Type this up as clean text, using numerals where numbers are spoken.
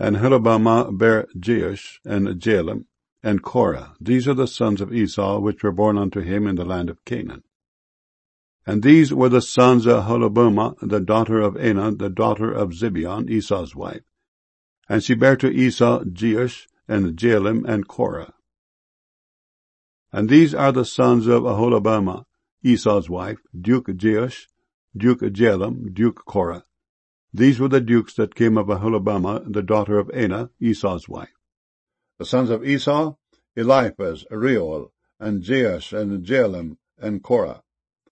And Aholibamah bare Jeush, and Jalam, and Korah. These are the sons of Esau, which were born unto him in the land of Canaan. And these were the sons of Aholibamah, the daughter of Anah, the daughter of Zibeon, Esau's wife. And she bare to Esau Jeush, and Jalam, and Korah. And these are the sons of Aholibamah, Esau's wife, Duke Jeush, Duke Jalam, Duke Korah. These were the dukes that came of Aholibamah, the daughter of Anah, Esau's wife. The sons of Esau, Eliphaz, Reuel, and Jeush, and Jalam, and Korah.